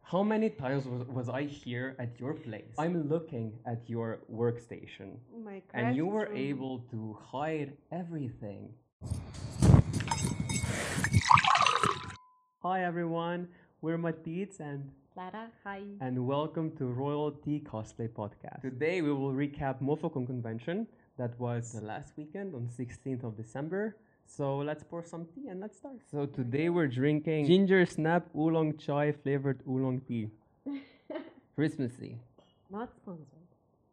How many times was I here at your place? I'm looking at your workstation. My And you were craft room. able to hide everything. Hi everyone, we're Matits Clara, hi. and welcome to Royalty Cosplay Podcast. Today we will recap MofoCon convention that was the last weekend on 16th of December. So let's pour some tea and let's start. So today we're drinking ginger snap oolong chai flavored oolong tea. Christmassy. Not sponsored.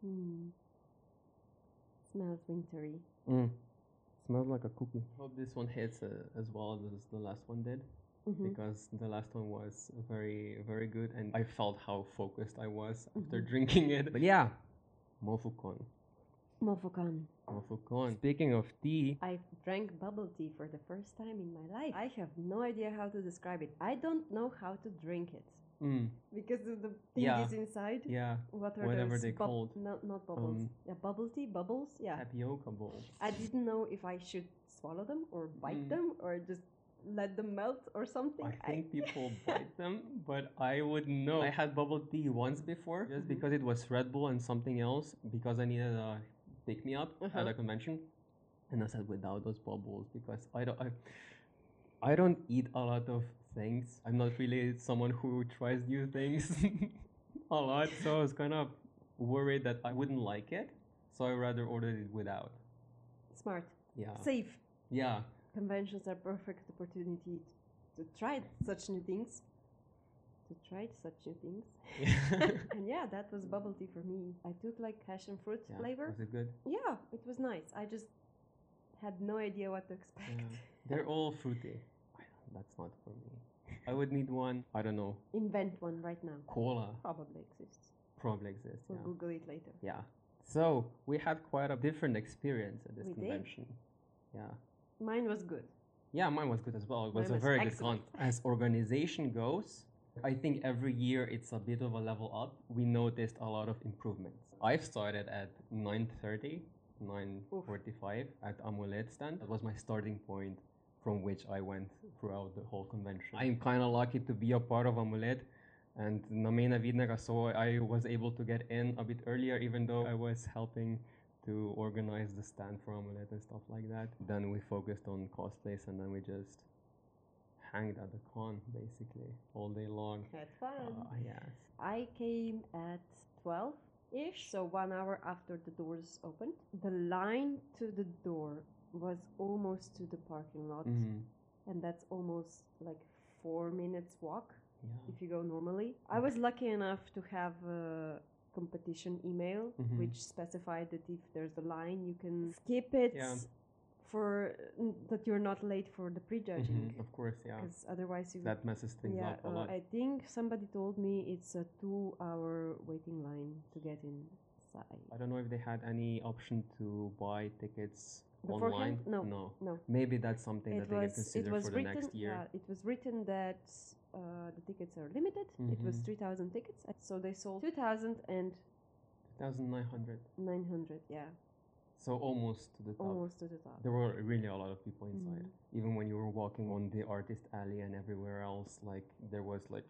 Smells wintry. Smells like a cookie. Hope this one hits as well as the last one did. Because the last one was very, very good and I felt how focused I was after drinking it. But yeah, MofoCon. MofoCon. Speaking of tea, I drank bubble tea for the first time in my life. I have no idea how to describe it. I don't know how to drink it. Because of the thing Yeah. is inside. yeah, What are whatever those? they called. No, not bubbles. Yeah, bubble tea, bubbles. Yeah. Tapioca bowls. I didn't know if I should swallow them or bite them or just let them melt or something. I think people bite them, but I wouldn't know. I had bubble tea once before, just because it was Red Bull and something else, because I needed a pick me up at a convention, and I said without those bubbles because I don't eat a lot of things. I'm not really someone who tries new things a lot, so I was kind of worried that I wouldn't like it, so I rather ordered it without. Smart. Yeah. Safe. Yeah. Conventions are perfect opportunity to try such new things. And yeah, that was bubble tea for me. I took like passion fruit Yeah. flavor. Was it good? Yeah, it was nice. I just had no idea what to expect. Yeah. They're all fruity. That's not for me. I would need one. I don't know. Invent one right now. Cola Probably exists. probably exists. We'll Yeah. Google it later. Yeah. So we had quite a different experience at this We did. convention. Yeah. Mine was good. Yeah, mine was good as well. It was Mine a was very excellent. good con. As organization goes, I think every year it's a bit of a level up. We noticed a lot of improvements. I've started at 9:30, 9:45 at Amulet stand. That was my starting point from which I went throughout the whole convention. I'm kind of lucky to be a part of Amulet. And na may navidnega, so I was able to get in a bit earlier, even though I was helping to organize the stand for Amulet and stuff like that. Then we focused on cosplays and then we just hanged at the con basically all day long. Had fun. Yes. I came at 12-ish, so 1 hour after the doors opened. The line to the door was almost to the parking lot, and that's almost like 4 minutes walk Yeah. if you go normally. I was lucky enough to have a competition email which specified that if there's a line you can skip it Yeah. for that you're not late for the prejudging. Of course, yeah. Because otherwise you That messes things yeah, up a lot. I think somebody told me it's a 2-hour waiting line to get inside. I don't know if they had any option to buy tickets Beforehand? online. No. Maybe that's something that they can consider for the written, next year. Yeah, it was written that the tickets are limited. It was 3,000 tickets, so they sold 2,000 and 2,900. 900. Yeah, So almost to the top. almost to the top. There were really a lot of people inside. Even when you were walking on the artist alley and everywhere else, like there was like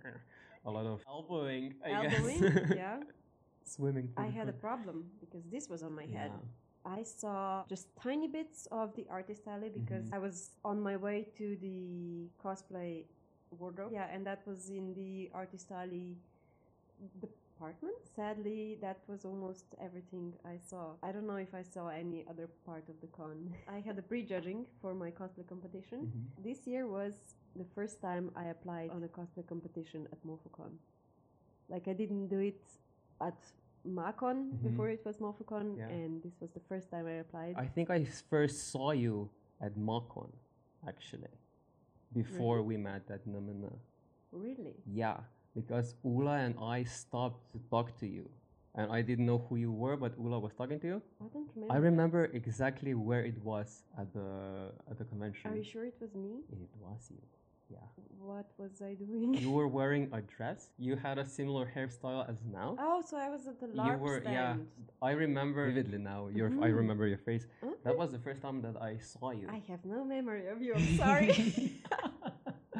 a lot of elbowing, I Elbowing, guess. yeah. Swimming. I had a problem because this was on my head. Yeah. I saw just tiny bits of the artist alley because I was on my way to the cosplay wardrobe. Yeah, and that was in the artist alley department. Sadly, that was almost everything I saw. I don't know if I saw any other part of the con. I had a prejudging for my cosplay competition. This year was the first time I applied on a cosplay competition at MofoCon. Like I didn't do it at MACON before it was MofoCon, Yeah. and this was the first time I applied. I think I first saw you at MACON, actually, before we met at Namina. Really? Yeah, because Ula and I stopped to talk to you. And I didn't know who you were, but Ula was talking to you. I don't remember. I remember exactly where it was at the convention. Are you sure it was me? It was you. Yeah. What was I doing? You were wearing a dress. You had a similar hairstyle as now. Oh, so I was at the You LARP were, stand. yeah. I remember vividly now. I remember your face. That was the first time that I saw you. I have no memory of you. I'm sorry.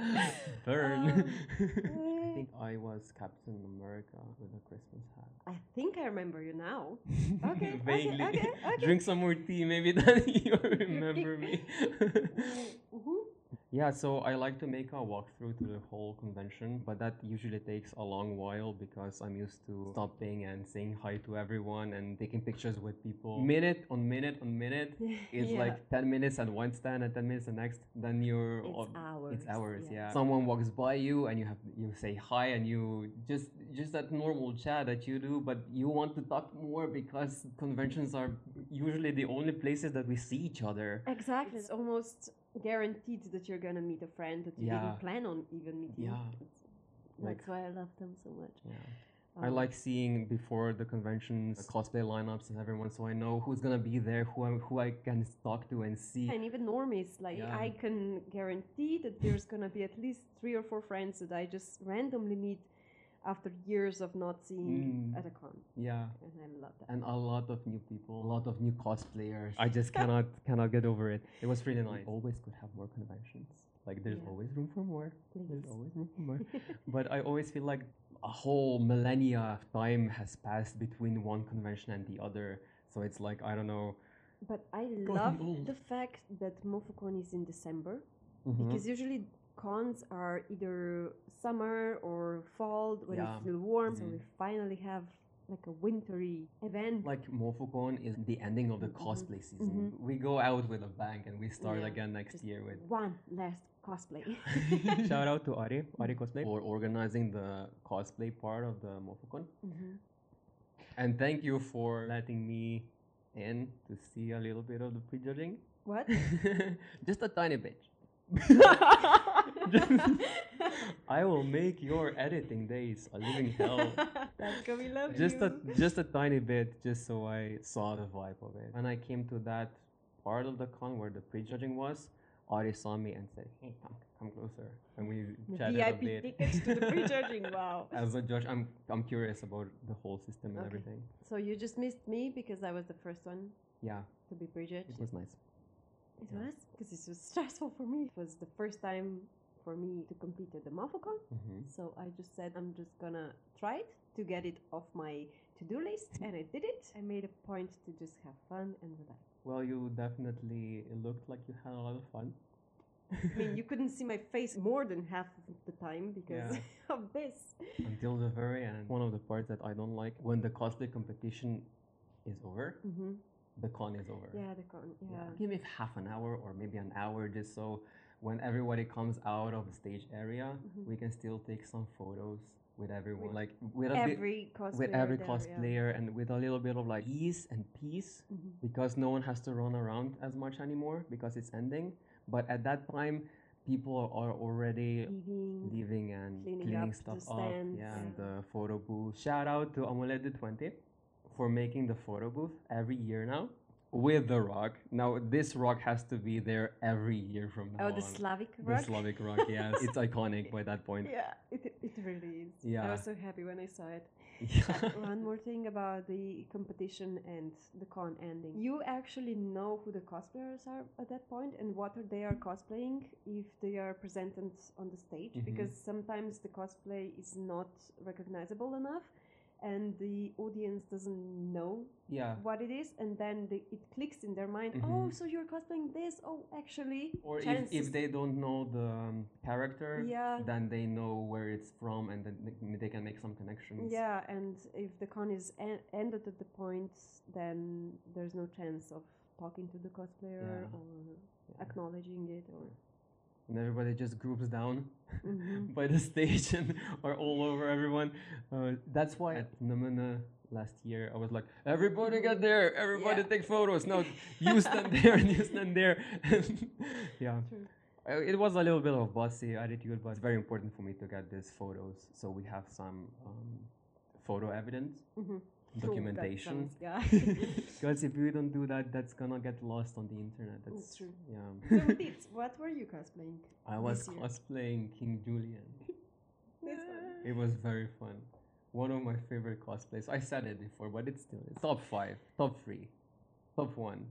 Burn. I I think I was Captain America with a Christmas hat. think I remember you now. Okay, Vaguely. okay, okay. Drink some more tea, maybe then you remember me. Mhm. Yeah, so I like to make a walkthrough to the whole convention, but that usually takes a long while because I'm used to stopping and saying hi to everyone and taking pictures with people. Minute on minute on minute, it's Yeah. like 10 minutes at one stand and 10 minutes the next. Then you're It's on- hours, It's hours, yeah. yeah. Someone walks by you and you say hi and you just that normal chat that you do, but you want to talk more because conventions are usually the only places that we see each other. Exactly. It's almost guaranteed that you're gonna meet a friend that you Yeah. didn't plan on even meeting. Yeah. That's why I love them so much. Yeah. I like seeing before the conventions the cosplay lineups and everyone, so I know who's gonna be there, who I can talk to and see. And even normies, like Yeah. I can guarantee that there's gonna be at least 3 or 4 friends that I just randomly meet after years of not seeing at a con, Yeah. and I love that. And a lot of new people, a lot of new cosplayers. I just cannot get over it. It was really nice. Always could have more conventions. Like there's Yeah. always room for more. There's Please. always room for more. But I always feel like a whole millennia of time has passed between one convention and the other. So it's like I don't know. But I Going love old. the fact that MofoCon is in December, Mhm. because usually cons are either summer or fall when Yeah. it's still warm. So Mhm. we finally have like a wintry event. Like MofoCon is the ending of the cosplay season. We go out with a bang and we start Yeah. again next Just year with. one last cosplay. Shout out to Ari Cosplay for organizing the cosplay part of the MofoCon. Mhm. And thank you for letting me in to see a little bit of the prejudging. What? Just a tiny bit. I will make your editing days a living hell. That's we love Just you. just a tiny bit, just so I saw the vibe of it. When I came to that part of the con where the prejudging was, Ari saw me and said, "Hey, come closer," and we chatted a VIP bit. tickets to the prejudging. Wow. As a judge, I'm curious about the whole system and Okay. everything. So you just missed me because I was the first one Yeah, to be prejudged. it was nice. It Yeah. was because it was stressful for me. It was the first time for me to compete at the MofoCon. Hmm. So I just said I'm just gonna try it to get it off my to-do list, and I did it. I made a point to just have fun and relax. Well, you definitely looked like you had a lot of fun. I mean, you couldn't see my face more than half of the time because Yeah. of this. Until the very end. One of the parts that I don't like when the cosplay competition is over, Mm-hmm. the con is over. Yeah, the con. Yeah. Give me half an hour or maybe an hour just so when everybody comes out of the stage area, we can still take some photos with everyone. With like with a bit Every cosplayer. with every there, cosplayer and with a little bit of like ease and peace because no one has to run around as much anymore because it's ending. But at that time, people are already leaving and Cleaning cleaning up stuff the up. stands. Yeah, and the photo booth. Shout out to Amulet 20 for making the photo booth every year now with the rock. Now this rock has to be there every year from now Oh, the on. Slavic The rock. Slavic rock, yes. It's iconic by that point. Yeah, it really is. Yeah. I was so happy when I saw it. Yeah. One more thing about the competition and the con ending. You actually know who the cosplayers are at that point and what they are cosplaying if they are presented on the stage, because sometimes the cosplay is not recognizable enough and the audience doesn't know Yeah. what it is, and then it clicks in their mind, oh, so you're cosplaying this, oh, actually. Or chances- if they don't know the character, Yeah. then they know where it's from and then they can make some connections. Yeah, and if the con is ended at the point, then there's no chance of talking to the cosplayer Yeah. or acknowledging it. Or And everybody just groups down Mhm. by the stage and are all over everyone. That's why at Namuna last year I was like, everybody get there, everybody Yeah. take photos. No, you stand there and you stand there. Yeah. True. It was a little bit of bossy attitude, but it's very important for me to get these photos so we have some photo evidence, documentation. Oh, that sounds- Because if we don't do that, that's gonna get lost on the internet. That's true. Yeah. So, Matthias, what were you cosplaying? I was this year? cosplaying King Julian. This one. It was very fun. One of my favorite cosplays. I said it before, but it's still top 5, top 3. Top one.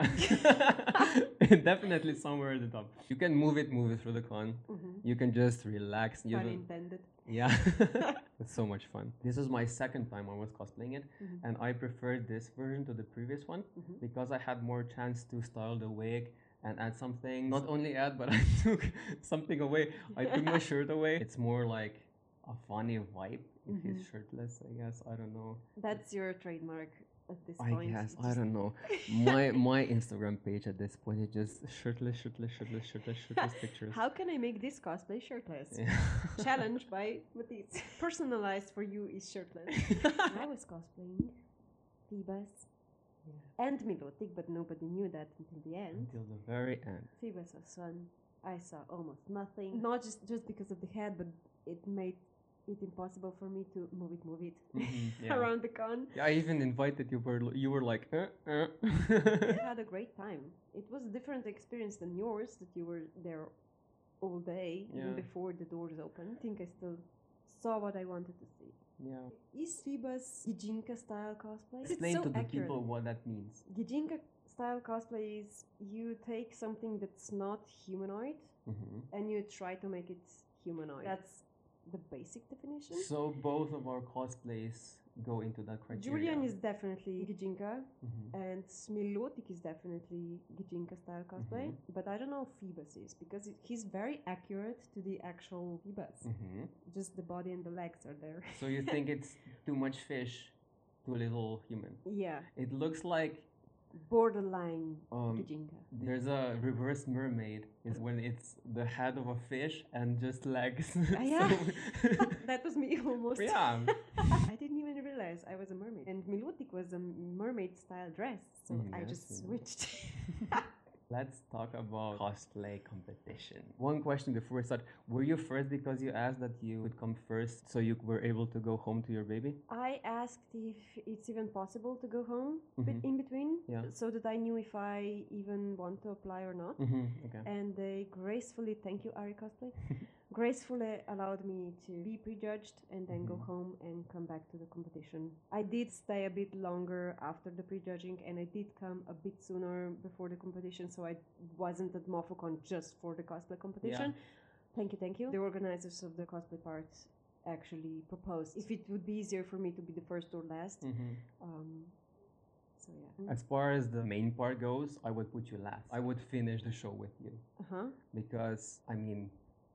Definitely somewhere at the top. You can move it through the con. You can just relax. You Pun don't- intended. Yeah. It's so much fun. This is my second time I was cosplaying it, and I preferred this version to the previous one because I had more chance to style the wig and add something. Not only add, but I took something away. I took my shirt away. It's more like a funny vibe if he's shirtless, I guess. I don't know. That's your trademark at this I point. guess. You I just- don't know. My Instagram page at this point is just shirtless pictures. How can I make this cosplay shirtless? Yeah. Challenge by Matisse. Personalized for you is shirtless. I was cosplaying Phoebus and Milotic, but nobody knew that until the end. Until the very end. Phoebus was fun. I saw almost nothing. Not just because of the head, but it made it impossible for me to move it Yeah. around the con. Yeah, I even invited you. You were like, I had a great time. It was a different experience than yours, that you were there all day, even Yeah. before the doors opened. I think I still saw what I wanted to see. Yeah. Is Phoebus Gijinka style cosplay? Explain it's so to the accurate. people what that means. Gijinka style cosplay is you take something that's not humanoid and you try to make it humanoid. That's the basic definition. So both of our cosplays go into that criteria. Julian is definitely Gijinka, and Milotic is definitely Gijinka style cosplay. But I don't know if Phoebus is, because he's very accurate to the actual Phoebus. Just the body and the legs are there. So you think it's too much fish, too little human? Yeah, It looks like borderline Gijinka. there's a reverse mermaid. Is when it's the head of a fish and just legs. Yeah. So- That was me almost. yeah. I didn't even realize I was a mermaid. And Milotic was a mermaid style dress, so I Yes, just yeah. switched. Let's talk about cosplay competition. One question before we start. Were you first because you asked that you would come first so you were able to go home to your baby? I asked if it's even possible to go home in between, Yeah. so that I knew if I even want to apply or not. Okay. And they gracefully, thank you, Ari Cosplay, gracefully allowed me to be prejudged and then go home and come back to the competition. I did stay a bit longer after the prejudging, and I did come a bit sooner before the competition, so I wasn't at MofuCon just for the cosplay competition. Thank you. The organizers of the cosplay part actually proposed if it would be easier for me to be the first or last. So yeah. As far as the main part goes, I would put you last. I would finish the show with you because, I mean,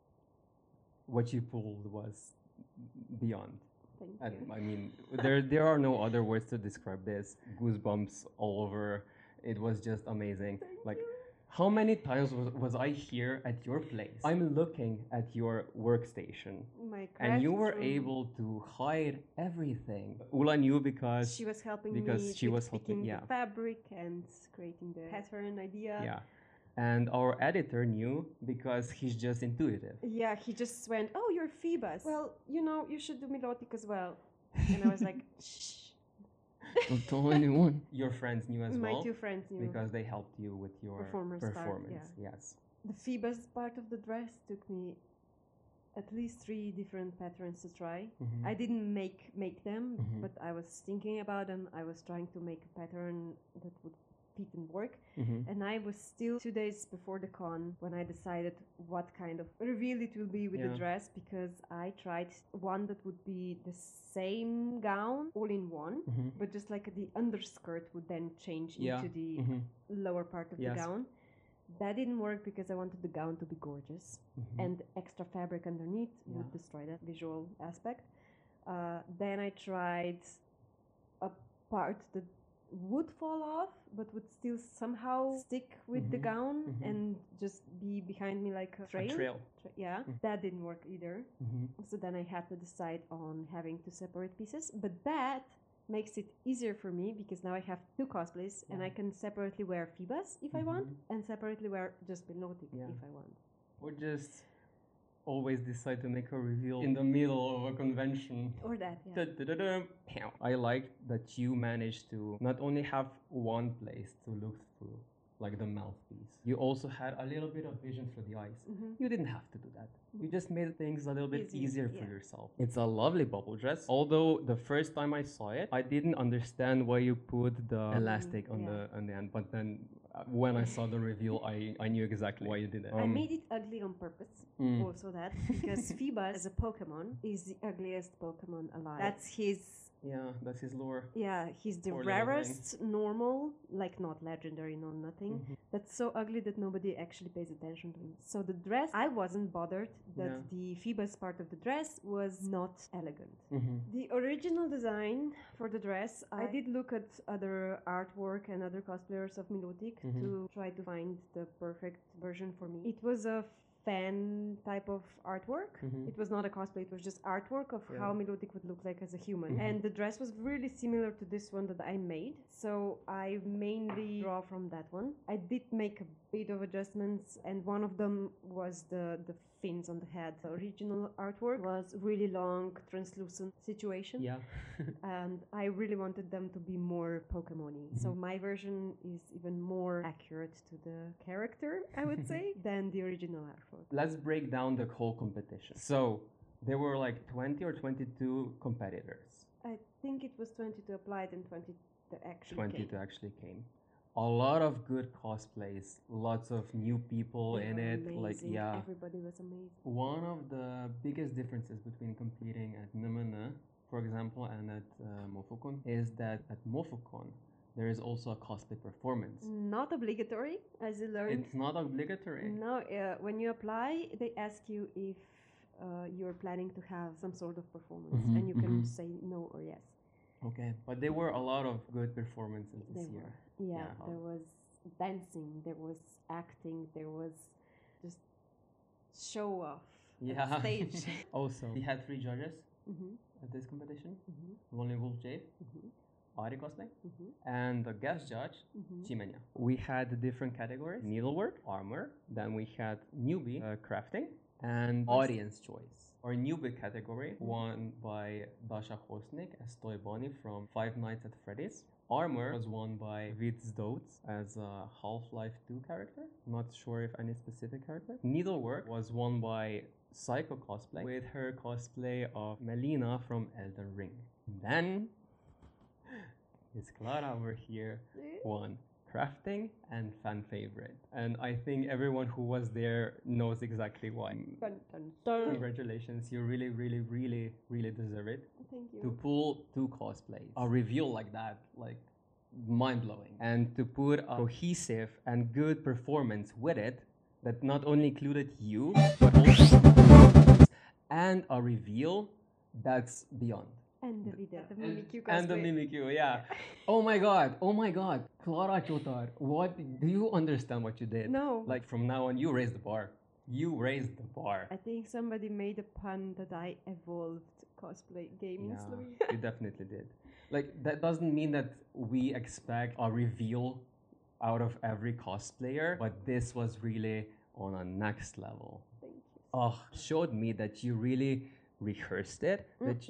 what you pulled was beyond. Thank you. I mean, there are no other words to describe this. Goosebumps all over. It was just amazing. How many times was I here at your place? I'm looking at your workstation. My And you were craft room, able to hide everything. Ula knew because she was helping because me she with was helping, picking yeah. the fabric and creating the pattern idea. yeah. And our editor knew because he's just intuitive. Yeah, he just went, "Oh, you're Phoebus. Well, you should do Milotic as well." And I was like, "Shh." Don't tell anyone. Your friends knew as My well two friends knew. because they helped you with your Performance part, yeah. Yes. The Phoebus part of the dress took me at least 3 different patterns to try. I didn't make them, but I was thinking about them. I was trying to make a pattern that would fit and work. And I was still 2 days before the con when I decided what kind of reveal it will be with the dress, because I tried one that would be the same gown all in one, but just like the underskirt would then change into the lower part of the gown. That didn't work because I wanted the gown to be gorgeous, and extra fabric underneath would destroy that visual aspect. Then I tried a part that would fall off but would still somehow stick with the gown and just be behind me like a trail. That didn't work either. So then I had to decide on having 2 separate pieces, but that makes it easier for me because now I have 2 cosplays and I can separately wear Phoebus if I want and separately wear just Milotic if I want. Or just always decide to make a reveal in the middle of a convention. Or that, yeah. Da-da-da-da. Pow. I like that you managed to not only have one place to look through, like the mouthpiece. You also had a little bit of vision for the eyes. You didn't have to do that. You just made things a little bit easier for yourself. It's a lovely bubble dress. Although the first time I saw it, I didn't understand why you put the elastic on the end. But then when I saw the reveal, I knew exactly why you did it. I made it ugly on purpose. Also that because Phoebus as a Pokemon is the ugliest Pokemon alive. That's his. Yeah, that's his lore. Yeah, he's the Poor little rarest normal, like not legendary, no nothing. That's so ugly that nobody actually pays attention to him. So the dress, I wasn't bothered that the Phoebus part of the dress was not elegant. The original design for the dress, I did look at other artwork and other cosplayers of Milotic to try to find the perfect version for me. It was a fan type of artwork. It was not a cosplay, it was just artwork of how Milotic would look like as a human. And the dress was really similar to this one that I made. So I mainly draw from that one. I did make a bit of adjustments, and one of them was the fins on the head. The original artwork was really long, translucent situation. Yeah. And I really wanted them to be more Pokemon-y. So my version is even more accurate to the character, I would say, than the original artwork. Let's break down the whole competition. So there were like 20 or 22 competitors. I think it was 22 applied and 20 that actually 22 actually came. A lot of good cosplays, lots of new people in it. Amazing. Like Everybody was amazing. One of the biggest differences between competing at Nemene, for example, and at Mofocon is that at Mofocon there is also a cosplay performance. Not obligatory, as you learned. It's not obligatory. No, when you apply, they ask you if you're planning to have some sort of performance, and you can say no or yes. Okay, but there were a lot of good performances this year. Yeah, there was dancing, there was acting, there was just show off on stage. Also, we had 3 judges at this competition. Lonely Wolf Jade, Ari Cosplay, and the guest judge, Chimenya. We had different categories: needlework, armor, then we had newbie, crafting, and audience choice. Our newbie category won by Dasha Hosnik as Toy Bonnie from Five Nights at Freddy's. Armor was won by Vitz Dotes as a Half-Life 2 character. Not sure if any specific character. Needlework was won by Psycho Cosplay with her cosplay of Melina from Elden Ring. Then Miss Clara over here won crafting and fan favorite. And I think everyone who was there knows exactly why. Dun, dun, dun. Congratulations, you really, really, really, really deserve it. Thank you. To pull 2 cosplays, a reveal like that, like mind-blowing. And to put a cohesive and good performance with it that not only included you, but also and a reveal that's beyond. And the video, the Mimikyu cosplay. And the Mimikyu, yeah. Oh my god. Clara Chotar, what, do you understand what you did? No. Like from now on, you raised the bar. You raised the bar. I think somebody made a pun that I evolved cosplay gaming slowly. You definitely did. Like, that doesn't mean that we expect a reveal out of every cosplayer, but this was really on a next level. Thank you. Oh, showed me that you really rehearsed it. That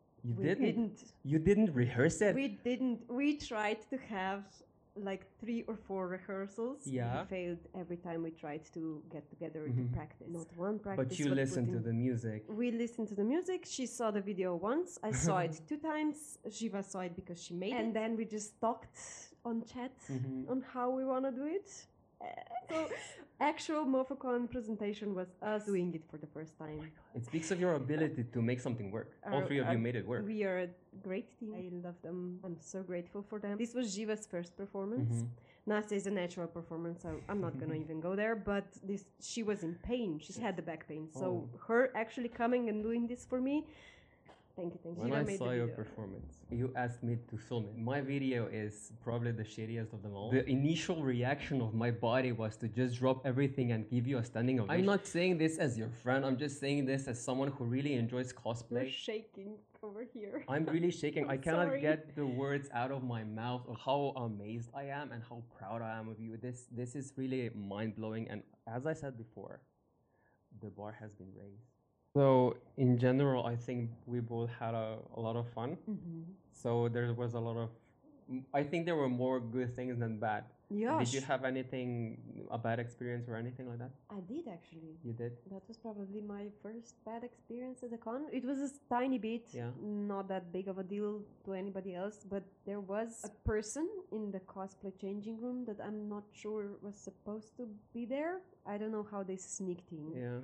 you didn't rehearse it. We didn't. We tried to have like 3 or 4 rehearsals. Yeah. We failed every time we tried to get together to practice. Not one practice. But you listened to the music. We listened to the music. She saw the video once. I saw it 2 times. Shiva saw it because she made it. And then we just talked on chat on how we want to do it. So actual Mofocon presentation was us doing it for the first time. It speaks of your ability to make something work. All 3 of you made it work. We are a great team. I love them. I'm so grateful for them. This was Jiva's first performance. Nasa is a natural performance, so I'm not gonna even go there. But she was in pain. She had the back pain. So her actually coming and doing this for me. Thank you. When I saw your performance, you asked me to film it. My video is probably the shittiest of them all. The initial reaction of my body was to just drop everything and give you a standing ovation. I'm not saying this as your friend. I'm just saying this as someone who really enjoys cosplay. You're shaking over here. I'm really shaking. I cannot sorry. get the words out of my mouth of how amazed I am and how proud I am of you. This is really mind-blowing. And as I said before, the bar has been raised. So in general, I think we both had a lot of fun. So there was a lot of, I think there were more good things than bad. Yeah. Did you have anything, a bad experience or anything like that? I did actually. You did? That was probably my first bad experience at the con. It was a tiny bit, Yeah. not that big of a deal to anybody else, but there was a person in the cosplay changing room that I'm not sure was supposed to be there. I don't know how they sneaked in. Yeah.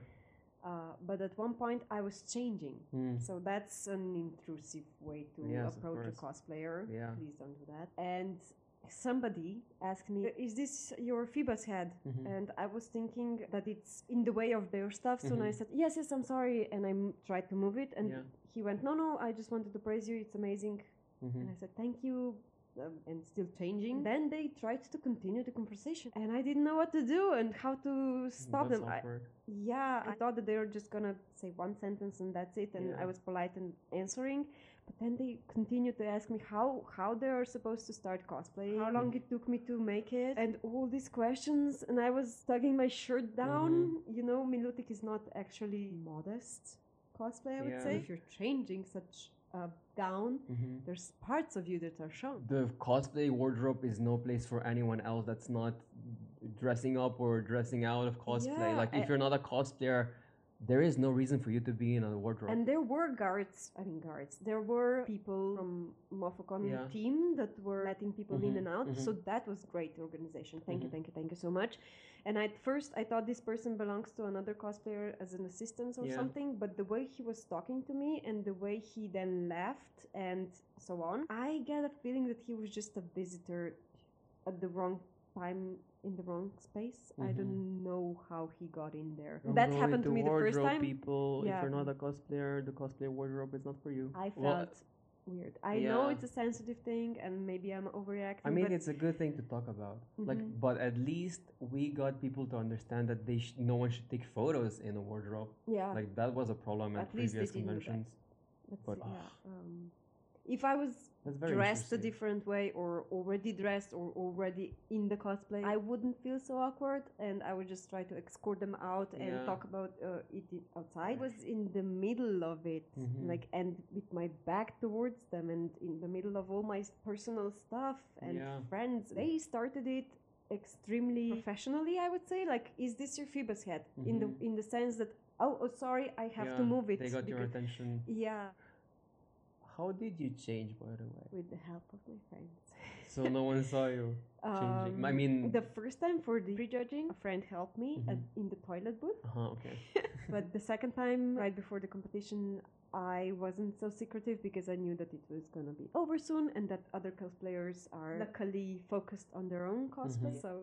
But at one point I was changing. Hmm. So that's an intrusive way to Yes, of approach a course. cosplayer. Yeah. Please don't do that. And somebody asked me, "Is this your Phoebus head?" Mhm. And I was thinking that it's in the way of their stuff. So I Mhm. said, "Yes, yes, I'm sorry." And I tried to move it. And Yeah. he went, "No, no, I just wanted to praise you. It's amazing." Mhm. And I said, "Thank you." And still changing. Then they tried to continue the conversation. And I didn't know what to do and how to stop That's them. awkward. Yeah, I thought that they were just gonna say one sentence and that's it, and Yeah. I was polite and answering. But then they continued to ask me how they are supposed to start cosplaying, how long it took me to make it, and all these questions. And I was tugging my shirt down. You know, Milutic is not actually modest cosplay, I would Yeah. say. If you're changing such a gown, Mhm. there's parts of you that are shown. The cosplay wardrobe is no place for anyone else that's not dressing up or dressing out of cosplay. Yeah, Like if you're not a cosplayer, there is no reason for you to be in a wardrobe. And there were guards. There were people from Mofocon Yeah. team that were letting people in Mhm, and out. mhm. So that was great organization. Thank you, Mhm. thank you, thank you so much. And at first I thought this person belongs to another cosplayer as an assistant or Yeah. something. But the way he was talking to me and the way he then left and so on, I get a feeling that he was just a visitor at the wrong time in the wrong space. I don't know how he got in there. Don't That go happened to into me the first wardrobe, time. people. Yeah. If you're not a cosplayer, the cosplay wardrobe is not for you. I Well, felt weird. I know yeah. it's a sensitive thing, and maybe I'm overreacting. I mean, but it's a good thing to talk about. Like, Mhm. but at least we got people to understand that no one should take photos in a wardrobe. yeah, Like that was a problem at At least they previous didn't do that. conventions. but but, yeah. If I was That's very dressed a interesting. different way, or already dressed, or already in the cosplay, I wouldn't feel so awkward, and I would just try to escort them out and Yeah. talk about it outside. I was in the middle of it, Mhm. like, and with my back towards them, and in the middle of all my personal stuff and Yeah. friends. They started it extremely professionally, I would say. Like, is this your Phoebus head? Mhm. In the sense that, oh, sorry, I have to Yeah, move it. They got your because- attention. Yeah, How did you change, by the way? with the help of my friends. So no one saw you changing. I mean, the first time for the prejudging, a friend helped me in the toilet booth. okay. But the second time, right before the competition, I wasn't so secretive because I knew that it was gonna be over soon, and that other cosplayers are luckily focused on their own cosplay. So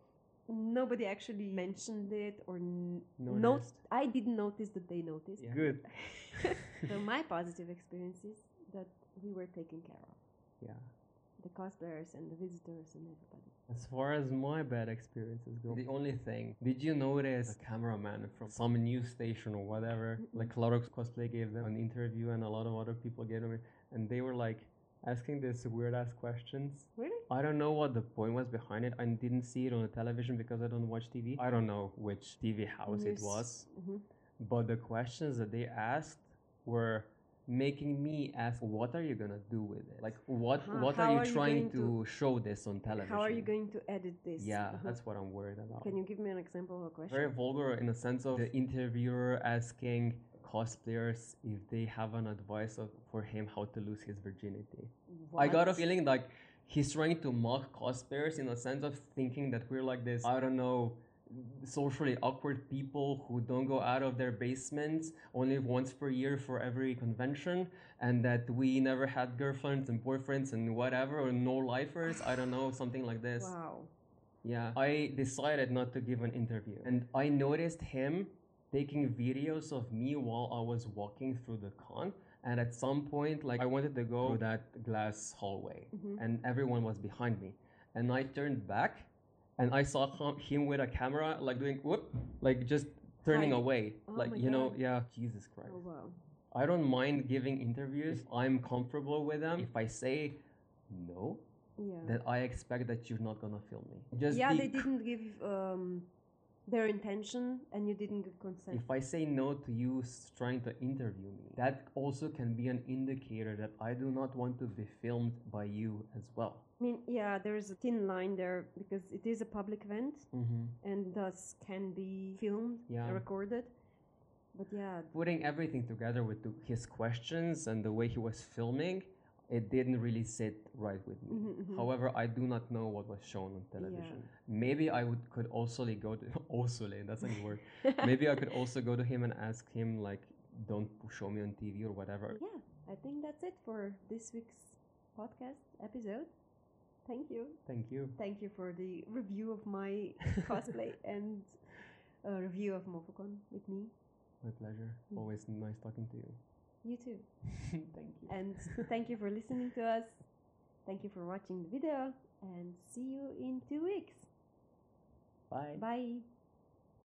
nobody actually mentioned it or Noticed. I didn't notice that they noticed. Yeah. Good. So my positive experience is that we were taken care of. Yeah. The cosplayers and the visitors and everybody. As far as my bad experiences go, the only thing, did you notice a cameraman from some news station or whatever, like Clorox Cosplay gave them an interview and a lot of other people gave them, and they were like asking this weird ass questions. Really? I don't know what the point was behind it. I didn't see it on the television because I don't watch TV. I don't know which TV house it was, but the questions that they asked were making me ask, what are you gonna do with it? Like, what How are you trying going to show this on television? How are you going to edit this? Yeah, that's what I'm worried about. Can you give me an example of a question? Very vulgar in the sense of the interviewer asking cosplayers if they have an advice for him how to lose his virginity. I got a feeling like he's trying to mock cosplayers in a sense of thinking that we're like this, I don't know, socially awkward people who don't go out of their basements only once per year for every convention, and that we never had girlfriends and boyfriends and whatever, or no lifers. I don't know, something like this. Wow. Yeah, I decided not to give an interview, and I noticed him taking videos of me while I was walking through the con. And at some point, like, I wanted to go through that glass hallway, and everyone was behind me, and I turned back and I saw him with a camera, like doing whoop, like just turning Hiding. away. Oh Like, my you know, God. yeah, Jesus Christ. Oh wow. I don't mind giving interviews if I'm comfortable with them. If I say no, Yeah. then I expect that you're not gonna film me. Just Yeah, be they didn't give their intention and you didn't get consent. If I say no to you trying to interview me, that also can be an indicator that I do not want to be filmed by you as well. I mean, yeah, there's a thin line there because it is a public event and thus can be filmed, recorded. But yeah, putting everything together with his questions and the way he was filming, it didn't really sit right with me. However, I do not know what was shown on television. Yeah. Maybe I could also go to that's a new word. Maybe I could also go to him and ask him like, don't show me on TV or whatever. Yeah, I think that's it for this week's podcast episode. Thank you. Thank you. Thank you for the review of my cosplay and a review of Mofocon with me. My pleasure. Always nice talking to you. You too. Thank you. And thank you for listening to us. Thank you for watching the video and see you in 2 weeks. Bye. Bye.